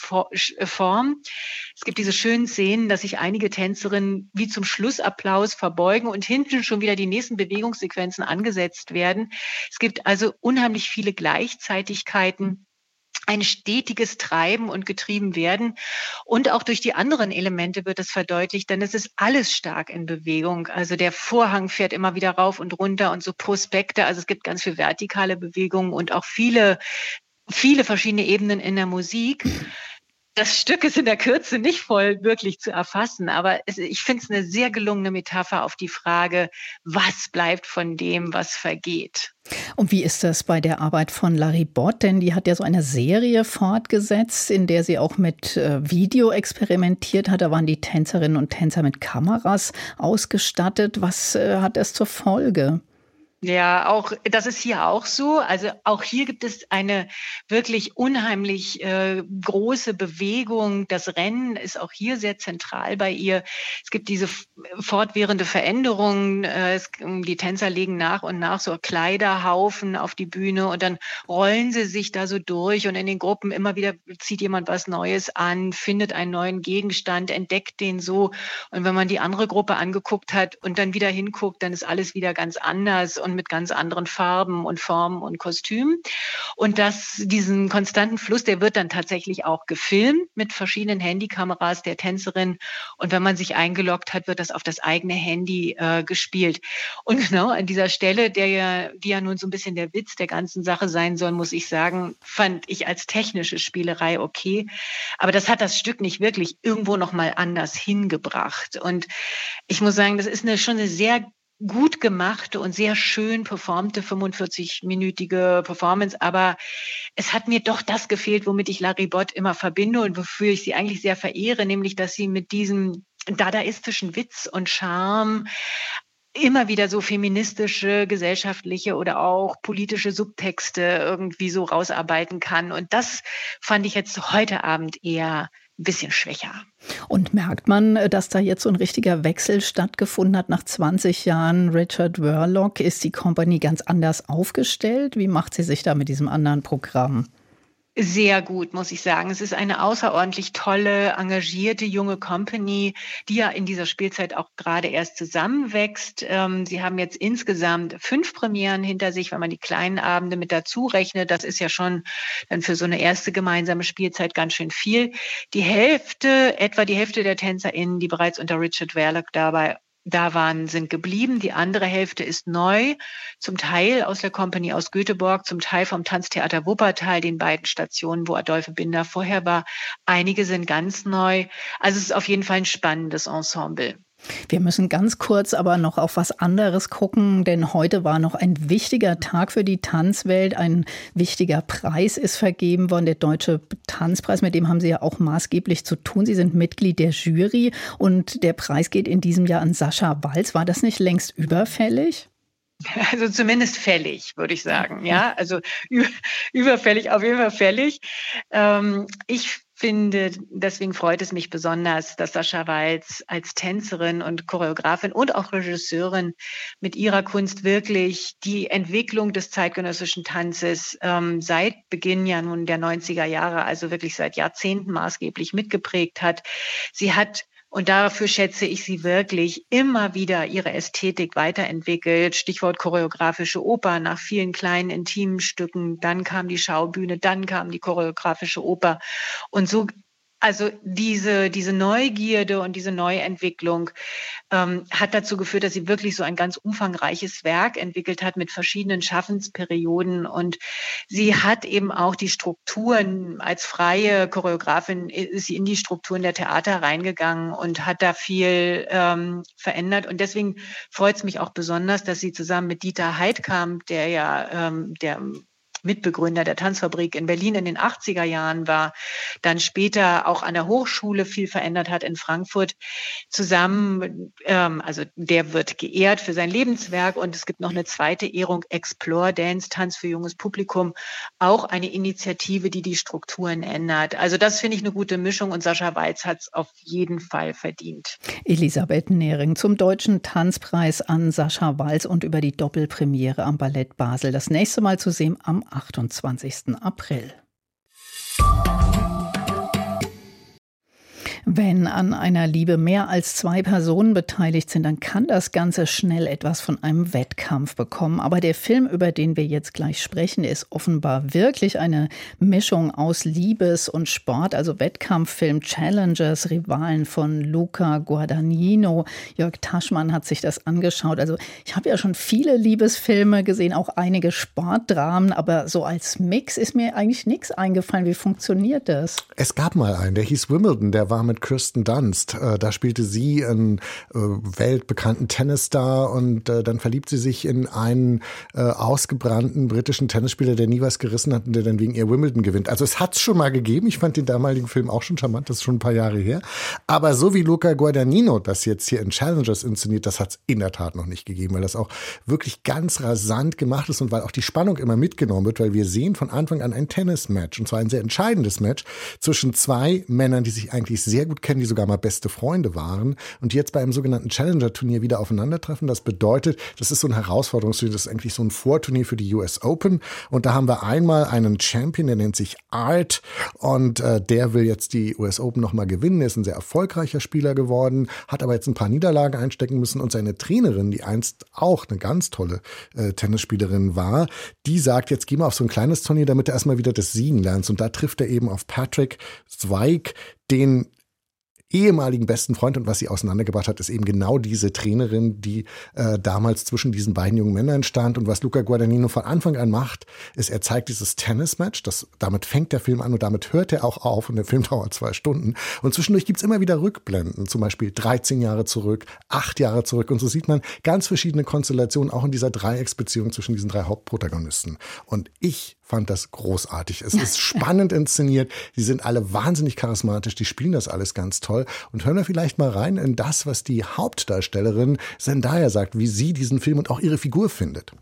Form. Es gibt diese schönen Szenen, dass sich einige Tänzerinnen wie zum Schlussapplaus verbeugen und hinten schon wieder die nächsten Bewegungssequenzen angesetzt werden. Es gibt also unheimlich viele Gleichzeitigkeiten, ein stetiges Treiben und getrieben werden. Und auch durch die anderen Elemente wird es verdeutlicht, denn es ist alles stark in Bewegung. Also der Vorhang fährt immer wieder rauf und runter und so Prospekte. Also es gibt ganz viel vertikale Bewegungen und auch viele, viele verschiedene Ebenen in der Musik. Das Stück ist in der Kürze nicht voll wirklich zu erfassen, aber es, ich finde es eine sehr gelungene Metapher auf die Frage, was bleibt von dem, was vergeht. Und wie ist das bei der Arbeit von Larry Bott? Denn die hat ja so eine Serie fortgesetzt, in der sie auch mit äh, Video experimentiert hat. Da waren die Tänzerinnen und Tänzer mit Kameras ausgestattet. Was äh, hat das zur Folge? Ja, auch das ist hier auch so. Also auch hier gibt es eine wirklich unheimlich äh, große Bewegung. Das Rennen ist auch hier sehr zentral bei ihr. Es gibt diese fortwährende Veränderung. Äh, es, die Tänzer legen nach und nach so Kleiderhaufen auf die Bühne und dann rollen sie sich da so durch und in den Gruppen immer wieder zieht jemand was Neues an, findet einen neuen Gegenstand, entdeckt den so. Und wenn man die andere Gruppe angeguckt hat und dann wieder hinguckt, dann ist alles wieder ganz anders. Und und mit ganz anderen Farben und Formen und Kostümen. Und das, diesen konstanten Fluss, der wird dann tatsächlich auch gefilmt mit verschiedenen Handykameras der Tänzerin. Und wenn man sich eingeloggt hat, wird das auf das eigene Handy äh, gespielt. Und genau an dieser Stelle, der ja, die ja nun so ein bisschen der Witz der ganzen Sache sein soll, muss ich sagen, fand ich als technische Spielerei okay. Aber das hat das Stück nicht wirklich irgendwo noch mal anders hingebracht. Und ich muss sagen, das ist eine, schon eine sehr gut gemachte und sehr schön performte fünfundvierzig-minütige Performance, aber es hat mir doch das gefehlt, womit ich Larry Bott immer verbinde und wofür ich sie eigentlich sehr verehre, nämlich, dass sie mit diesem dadaistischen Witz und Charme immer wieder so feministische, gesellschaftliche oder auch politische Subtexte irgendwie so rausarbeiten kann. Und das fand ich jetzt heute Abend eher ein bisschen schwächer. Und merkt man, dass da jetzt so ein richtiger Wechsel stattgefunden hat? Nach zwanzig Jahren Richard Verloc, ist die Company ganz anders aufgestellt? Wie macht sie sich da mit diesem anderen Programm? Sehr gut, muss ich sagen. Es ist eine außerordentlich tolle, engagierte junge Company, die ja in dieser Spielzeit auch gerade erst zusammenwächst. Ähm, sie haben jetzt insgesamt fünf Premieren hinter sich, wenn man die kleinen Abende mit dazu rechnet. Das ist ja schon dann für so eine erste gemeinsame Spielzeit ganz schön viel. Die Hälfte, etwa die Hälfte der TänzerInnen, die bereits unter Richard Verloc dabei da waren, sind geblieben. Die andere Hälfte ist neu, zum Teil aus der Company aus Göteborg, zum Teil vom Tanztheater Wuppertal, den beiden Stationen, wo Adolphe Binder vorher war. Einige sind ganz neu. Also es ist auf jeden Fall ein spannendes Ensemble. Wir müssen ganz kurz aber noch auf was anderes gucken, denn heute war noch ein wichtiger Tag für die Tanzwelt. Ein wichtiger Preis ist vergeben worden, der Deutsche Tanzpreis, mit dem haben Sie ja auch maßgeblich zu tun. Sie sind Mitglied der Jury und der Preis geht in diesem Jahr an Sascha Walz. War das nicht längst überfällig? Also zumindest fällig, würde ich sagen. Ja, also überfällig, auf jeden Fall fällig. Ähm, ich finde, deswegen freut es mich besonders, dass Sascha Walz als Tänzerin und Choreografin und auch Regisseurin mit ihrer Kunst wirklich die Entwicklung des zeitgenössischen Tanzes ähm, seit Beginn ja nun der neunziger Jahre, also wirklich seit Jahrzehnten maßgeblich mitgeprägt hat. Sie hat Und dafür schätze ich sie wirklich, immer wieder ihre Ästhetik weiterentwickelt. Stichwort choreografische Oper nach vielen kleinen intimen Stücken. Dann kam die Schaubühne, dann kam die choreografische Oper. Und so, also diese, diese Neugierde und diese Neuentwicklung ähm, hat dazu geführt, dass sie wirklich so ein ganz umfangreiches Werk entwickelt hat mit verschiedenen Schaffensperioden. Und sie hat eben auch die Strukturen, als freie Choreografin ist sie in die Strukturen der Theater reingegangen und hat da viel ähm, verändert. Und deswegen freut es mich auch besonders, dass sie zusammen mit Dieter Heidkamp, der ja ähm, der Mitbegründer der Tanzfabrik in Berlin in den achtziger Jahren war, dann später auch an der Hochschule viel verändert hat in Frankfurt, zusammen, ähm, also der wird geehrt für sein Lebenswerk und es gibt noch eine zweite Ehrung, Explore Dance, Tanz für junges Publikum, auch eine Initiative, die die Strukturen ändert. Also das finde ich eine gute Mischung und Sascha Walz hat es auf jeden Fall verdient. Elisabeth Nehring zum Deutschen Tanzpreis an Sascha Walz und über die Doppelpremiere am Ballett Basel. Das nächste Mal zu sehen am achtundzwanzigsten April. Wenn an einer Liebe mehr als zwei Personen beteiligt sind, dann kann das Ganze schnell etwas von einem Wettkampf bekommen. Aber der Film, über den wir jetzt gleich sprechen, ist offenbar wirklich eine Mischung aus Liebes- und Sport, also Wettkampffilm Challengers, Rivalen von Luca Guadagnino. Jörg Taschmann hat sich das angeschaut. Also ich habe ja schon viele Liebesfilme gesehen, auch einige Sportdramen, aber so als Mix ist mir eigentlich nichts eingefallen. Wie funktioniert das? Es gab mal einen, der hieß Wimbledon, der war mit Kirsten Dunst. Da spielte sie einen weltbekannten Tennisstar und dann verliebt sie sich in einen ausgebrannten britischen Tennisspieler, der nie was gerissen hat und der dann wegen ihr Wimbledon gewinnt. Also es hat es schon mal gegeben. Ich fand den damaligen Film auch schon charmant. Das ist schon ein paar Jahre her. Aber so wie Luca Guadagnino das jetzt hier in Challengers inszeniert, das hat es in der Tat noch nicht gegeben, weil das auch wirklich ganz rasant gemacht ist und weil auch die Spannung immer mitgenommen wird, weil wir sehen von Anfang an ein Tennismatch und zwar ein sehr entscheidendes Match zwischen zwei Männern, die sich eigentlich sehr sehr gut kennen, die sogar mal beste Freunde waren und die jetzt bei einem sogenannten Challenger-Turnier wieder aufeinandertreffen. Das bedeutet, das ist so ein Herausforderungsturnier, das ist eigentlich so ein Vorturnier für die U S Open. Und da haben wir einmal einen Champion, der nennt sich Art und äh, der will jetzt die U S Open nochmal gewinnen. Er ist ein sehr erfolgreicher Spieler geworden, hat aber jetzt ein paar Niederlagen einstecken müssen und seine Trainerin, die einst auch eine ganz tolle äh, Tennisspielerin war, die sagt, jetzt geh mal auf so ein kleines Turnier, damit du erstmal wieder das Siegen lernst. Und da trifft er eben auf Patrick Zweig, den ehemaligen besten Freund, und was sie auseinandergebracht hat, ist eben genau diese Trainerin, die äh, damals zwischen diesen beiden jungen Männern stand. Und was Luca Guadagnino von Anfang an macht, ist, er zeigt dieses Tennismatch, das, damit fängt der Film an und damit hört er auch auf und der Film dauert zwei Stunden. Und zwischendurch gibt's immer wieder Rückblenden, zum Beispiel dreizehn Jahre zurück, acht Jahre zurück, und so sieht man ganz verschiedene Konstellationen auch in dieser Dreiecksbeziehung zwischen diesen drei Hauptprotagonisten. Und ich fand das großartig. Es ist spannend inszeniert. Die sind alle wahnsinnig charismatisch. Die spielen das alles ganz toll. Und hören wir vielleicht mal rein in das, was die Hauptdarstellerin Zendaya sagt, wie sie diesen Film und auch ihre Figur findet.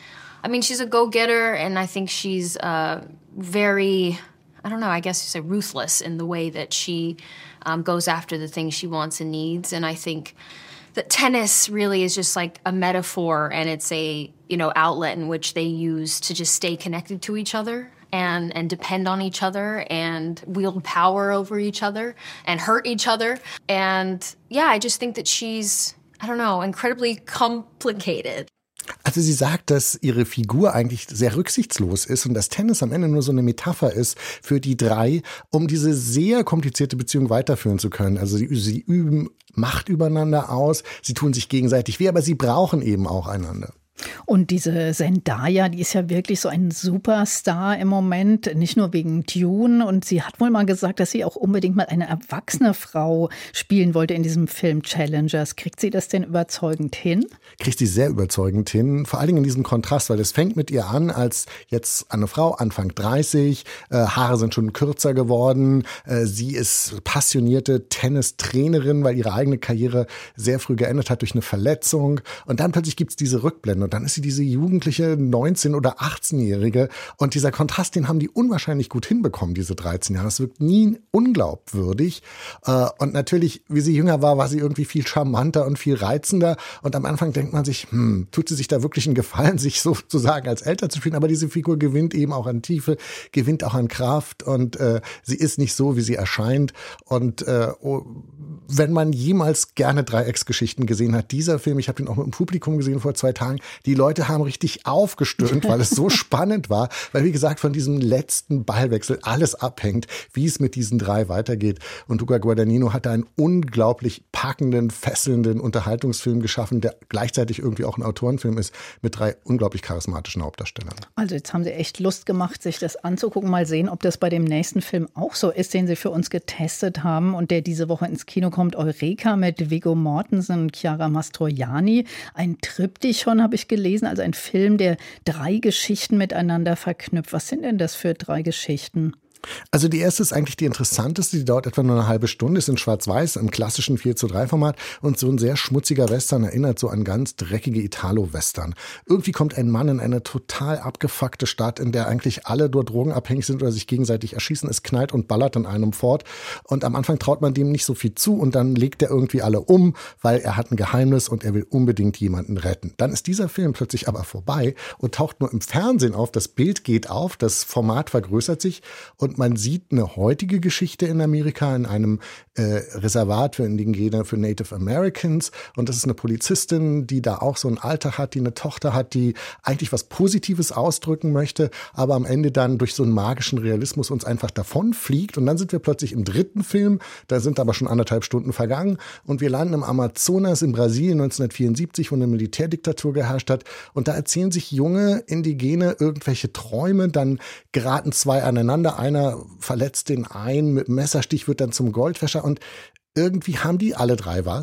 I mean, she's a go-getter and I think she's uh, very, I don't know, I guess you say ruthless in the way that she um, goes after the things she wants and needs. And I think that tennis really is just like a metaphor, and it's a, you know, outlet in which they use to just stay connected to each other and and depend on each other and wield power over each other and hurt each other. And yeah, I just think that she's, I don't know, incredibly complicated. Also sie sagt, dass ihre Figur eigentlich sehr rücksichtslos ist und dass Tennis am Ende nur so eine Metapher ist für die drei, um diese sehr komplizierte Beziehung weiterführen zu können. Also sie, sie üben Macht übereinander aus, sie tun sich gegenseitig weh, aber sie brauchen eben auch einander. Und diese Zendaya, die ist ja wirklich so ein Superstar im Moment, nicht nur wegen Dune. Und sie hat wohl mal gesagt, dass sie auch unbedingt mal eine erwachsene Frau spielen wollte in diesem Film Challengers. Kriegt sie das denn überzeugend hin? Kriegt sie sehr überzeugend hin, vor allen Dingen in diesem Kontrast, weil es fängt mit ihr an als jetzt eine Frau, Anfang dreißig, äh, Haare sind schon kürzer geworden, äh, sie ist passionierte Tennistrainerin, weil ihre eigene Karriere sehr früh geendet hat durch eine Verletzung, und dann plötzlich gibt's diese Rückblende und dann ist sie diese jugendliche neunzehn- oder achtzehnjährige, und dieser Kontrast, den haben die unwahrscheinlich gut hinbekommen, diese dreizehn Jahre. Es wirkt nie unglaubwürdig, äh, und natürlich, wie sie jünger war, war sie irgendwie viel charmanter und viel reizender, und am Anfang denkt man sich, hm, tut sie sich da wirklich einen Gefallen, sich sozusagen als älter zu spielen, aber diese Figur gewinnt eben auch an Tiefe, gewinnt auch an Kraft, und äh, sie ist nicht so, wie sie erscheint, und äh, oh, wenn man jemals gerne Dreiecksgeschichten gesehen hat, dieser Film, ich habe ihn auch mit dem Publikum gesehen vor zwei Tagen, die Leute haben richtig aufgestöhnt, weil es so spannend war, weil wie gesagt von diesem letzten Ballwechsel alles abhängt, wie es mit diesen drei weitergeht, und Luca Guadagnino hat da einen unglaublich packenden, fesselnden Unterhaltungsfilm geschaffen, der gleichzeitig irgendwie auch ein Autorenfilm ist, mit drei unglaublich charismatischen Hauptdarstellern. Also jetzt haben Sie echt Lust gemacht, sich das anzugucken. Mal sehen, ob das bei dem nächsten Film auch so ist, den Sie für uns getestet haben und der diese Woche ins Kino kommt. Eureka mit Viggo Mortensen und Chiara Mastroianni. Ein Triptychon habe ich gelesen, also ein Film, der drei Geschichten miteinander verknüpft. Was sind denn das für drei Geschichten? Also die erste ist eigentlich die interessanteste, die dauert etwa nur eine halbe Stunde, ist in Schwarz-Weiß, im klassischen vier zu drei Format, und so ein sehr schmutziger Western, erinnert so an ganz dreckige Italo-Western. Irgendwie kommt ein Mann in eine total abgefuckte Stadt, in der eigentlich alle dort drogenabhängig sind oder sich gegenseitig erschießen. Es knallt und ballert in einem fort, und am Anfang traut man dem nicht so viel zu, und dann legt er irgendwie alle um, weil er hat ein Geheimnis und er will unbedingt jemanden retten. Dann ist dieser Film plötzlich aber vorbei und taucht nur im Fernsehen auf, das Bild geht auf, das Format vergrößert sich, und man sieht eine heutige Geschichte in Amerika in einem äh, Reservat für Indigene, für Native Americans. Und das ist eine Polizistin, die da auch so einen Alltag hat, die eine Tochter hat, die eigentlich was Positives ausdrücken möchte, aber am Ende dann durch so einen magischen Realismus uns einfach davonfliegt. Und dann sind wir plötzlich im dritten Film, da sind aber schon anderthalb Stunden vergangen, und wir landen im Amazonas in Brasilien neunzehnhundertvierundsiebzig, wo eine Militärdiktatur geherrscht hat. Und da erzählen sich junge Indigene irgendwelche Träume, dann geraten zwei aneinander, einer verletzt den einen mit einem Messerstich, wird dann zum Goldfäscher, und irgendwie haben die alle drei was,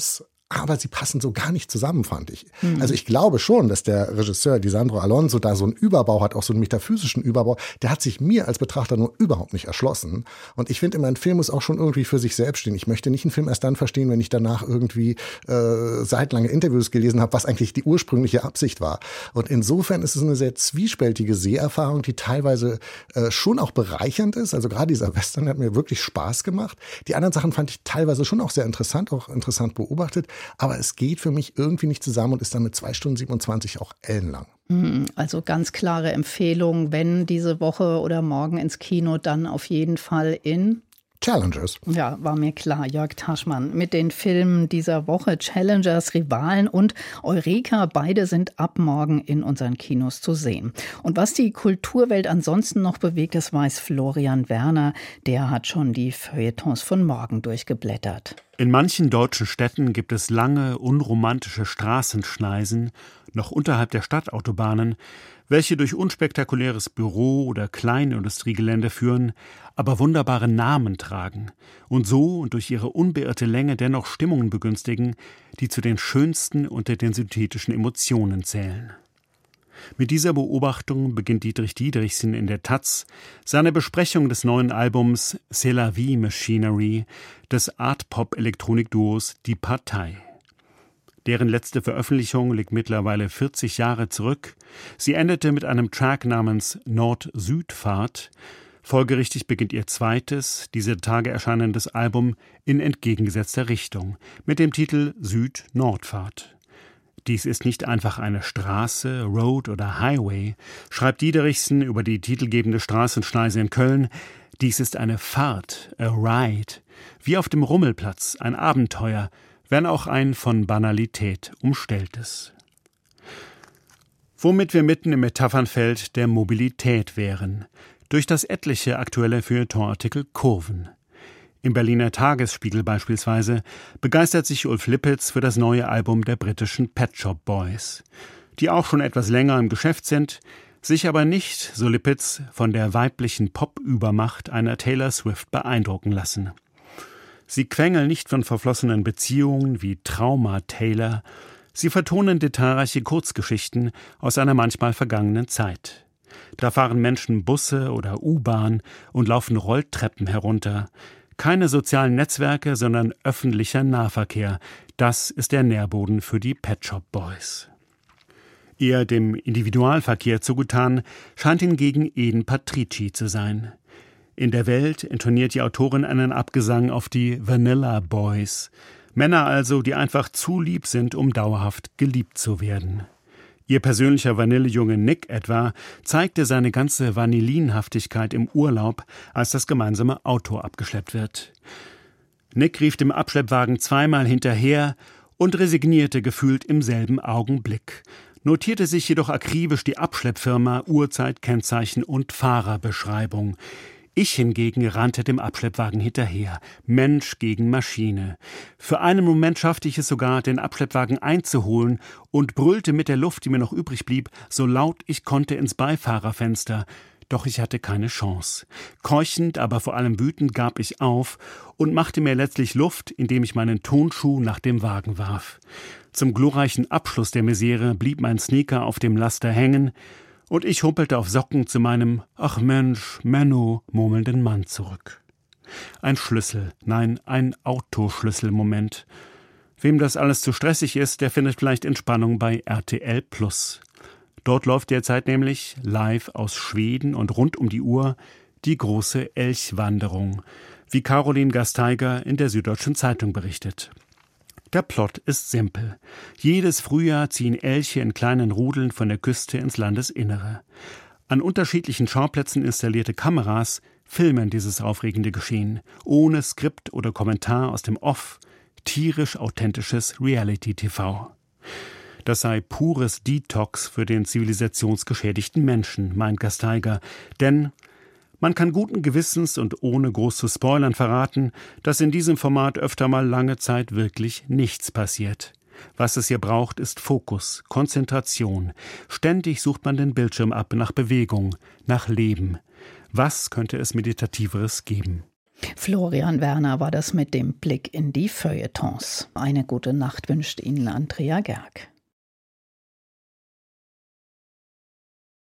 aber sie passen so gar nicht zusammen, fand ich. Mhm. Also ich glaube schon, dass der Regisseur Lisandro Alonso da so einen Überbau hat, auch so einen metaphysischen Überbau. Der hat sich mir als Betrachter nur überhaupt nicht erschlossen. Und ich finde immer, ein Film muss auch schon irgendwie für sich selbst stehen. Ich möchte nicht einen Film erst dann verstehen, wenn ich danach irgendwie äh, seitlange Interviews gelesen habe, was eigentlich die ursprüngliche Absicht war. Und insofern ist es eine sehr zwiespältige Seherfahrung, die teilweise äh, schon auch bereichernd ist. Also gerade dieser Western hat mir wirklich Spaß gemacht. Die anderen Sachen fand ich teilweise schon auch sehr interessant, auch interessant beobachtet. Aber es geht für mich irgendwie nicht zusammen und ist dann mit zwei Stunden siebenundzwanzig auch ellenlang. Also ganz klare Empfehlung, wenn diese Woche oder morgen ins Kino, dann auf jeden Fall in Challengers. Ja, war mir klar. Jörg Taschmann mit den Filmen dieser Woche. Challengers, Rivalen und Eureka. Beide sind ab morgen in unseren Kinos zu sehen. Und was die Kulturwelt ansonsten noch bewegt, das weiß Florian Werner. Der hat schon die Feuilletons von morgen durchgeblättert. In manchen deutschen Städten gibt es lange, unromantische Straßenschneisen, noch unterhalb der Stadtautobahnen, welche durch unspektakuläres Büro- oder Kleinindustriegelände führen, aber wunderbare Namen tragen und so und durch ihre unbeirrte Länge dennoch Stimmungen begünstigen, die zu den schönsten unter den synthetischen Emotionen zählen. Mit dieser Beobachtung beginnt Dietrich Diedrichsen in der Taz seine Besprechung des neuen Albums C'est la vie Machinery des Art-Pop-Elektronik-Duos Die Partei. Deren letzte Veröffentlichung liegt mittlerweile vierzig Jahre zurück. Sie endete mit einem Track namens Nord-Süd-Fahrt. Folgerichtig beginnt ihr zweites, diese Tage erscheinendes Album in entgegengesetzter Richtung mit dem Titel Süd-Nord-Fahrt. Dies ist nicht einfach eine Straße, Road oder Highway, schreibt Diederichsen über die titelgebende Straßenschneise in Köln. Dies ist eine Fahrt, a ride, wie auf dem Rummelplatz, ein Abenteuer, wenn auch ein von Banalität umstelltes. Womit wir mitten im Metaphernfeld der Mobilität wären, durch das etliche aktuelle Feuilletonartikel Kurven. Im Berliner Tagesspiegel beispielsweise begeistert sich Ulf Lippitz für das neue Album der britischen Pet Shop Boys, die auch schon etwas länger im Geschäft sind, sich aber nicht, so Lippitz, von der weiblichen Pop-Übermacht einer Taylor Swift beeindrucken lassen. Sie quengeln nicht von verflossenen Beziehungen wie Trauma Taylor, sie vertonen detailreiche Kurzgeschichten aus einer manchmal vergangenen Zeit. Da fahren Menschen Busse oder U-Bahn und laufen Rolltreppen herunter. Keine sozialen Netzwerke, sondern öffentlicher Nahverkehr. Das ist der Nährboden für die Pet Shop Boys. Eher dem Individualverkehr zugetan scheint hingegen Eden Patrici zu sein. In der Welt intoniert die Autorin einen Abgesang auf die Vanilla Boys. Männer also, die einfach zu lieb sind, um dauerhaft geliebt zu werden. Ihr persönlicher Vanillejunge Nick etwa zeigte seine ganze Vanillinhaftigkeit im Urlaub, als das gemeinsame Auto abgeschleppt wird. Nick rief dem Abschleppwagen zweimal hinterher und resignierte gefühlt im selben Augenblick, notierte sich jedoch akribisch die Abschleppfirma, Uhrzeit, Kennzeichen und Fahrerbeschreibung. Ich hingegen rannte dem Abschleppwagen hinterher, Mensch gegen Maschine. Für einen Moment schaffte ich es sogar, den Abschleppwagen einzuholen und brüllte mit der Luft, die mir noch übrig blieb, so laut ich konnte ins Beifahrerfenster. Doch ich hatte keine Chance. Keuchend, aber vor allem wütend gab ich auf und machte mir letztlich Luft, indem ich meinen Tonschuh nach dem Wagen warf. Zum glorreichen Abschluss der Misere blieb mein Sneaker auf dem Laster hängen, und ich humpelte auf Socken zu meinem »Ach Mensch, Menno« murmelnden Mann zurück. Ein Schlüssel, nein, ein Autoschlüsselmoment. Wem das alles zu stressig ist, der findet vielleicht Entspannung bei R T L Plus. Dort läuft derzeit nämlich live aus Schweden und rund um die Uhr die große Elchwanderung, wie Caroline Gasteiger in der Süddeutschen Zeitung berichtet. Der Plot ist simpel. Jedes Frühjahr ziehen Elche in kleinen Rudeln von der Küste ins Landesinnere. An unterschiedlichen Schauplätzen installierte Kameras filmen dieses aufregende Geschehen, ohne Skript oder Kommentar aus dem Off, tierisch authentisches Reality-T V. Das sei pures Detox für den zivilisationsgeschädigten Menschen, meint Gasteiger, denn man kann guten Gewissens und ohne groß zu spoilern verraten, dass in diesem Format öfter mal lange Zeit wirklich nichts passiert. Was es hier braucht, ist Fokus, Konzentration. Ständig sucht man den Bildschirm ab nach Bewegung, nach Leben. Was könnte es Meditativeres geben? Florian Werner war das mit dem Blick in die Feuilletons. Eine gute Nacht wünscht Ihnen Andrea Gerg.